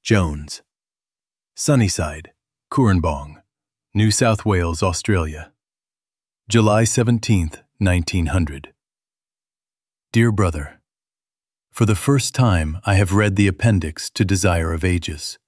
Jones. Sunnyside, Cooranbong, New South Wales, Australia. July 17, 1900. Dear Brother, for the first time I have read the appendix to Desire of Ages.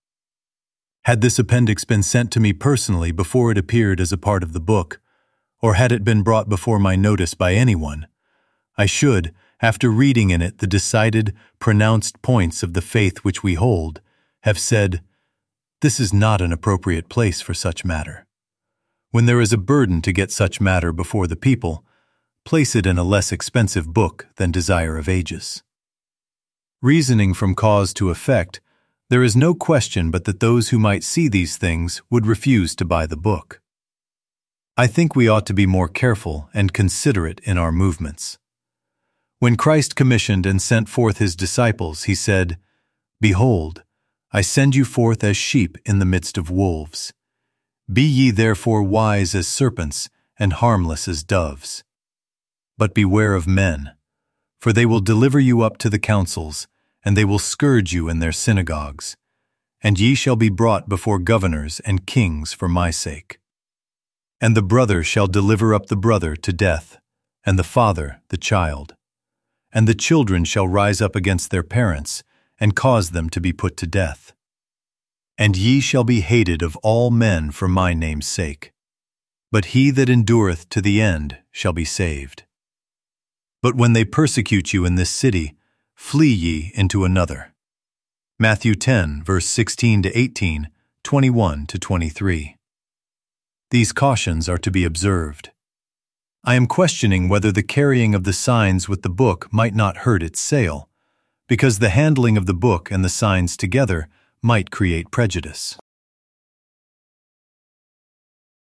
Had this appendix been sent to me personally before it appeared as a part of the book, or had it been brought before my notice by anyone, I should, after reading in it the decided, pronounced points of the faith which we hold, have said, "This is not an appropriate place for such matter. When there is a burden to get such matter before the people, place it in a less expensive book than Desire of Ages." Reasoning from cause to effect, there is no question but that those who might see these things would refuse to buy the book. I think we ought to be more careful and considerate in our movements. When Christ commissioned and sent forth his disciples, he said, "Behold, I send you forth as sheep in the midst of wolves. Be ye therefore wise as serpents and harmless as doves. But beware of men, for they will deliver you up to the councils, and they will scourge you in their synagogues. And ye shall be brought before governors and kings for my sake. And the brother shall deliver up the brother to death, and the father the child. And the children shall rise up against their parents, and cause them to be put to death. And ye shall be hated of all men for my name's sake. But he that endureth to the end shall be saved. But when they persecute you in this city, flee ye into another." Matthew 10, verse 16 to 18, 21 to 23. These cautions are to be observed. I am questioning whether the carrying of the signs with the book might not hurt its sale, because the handling of the book and the signs together might create prejudice.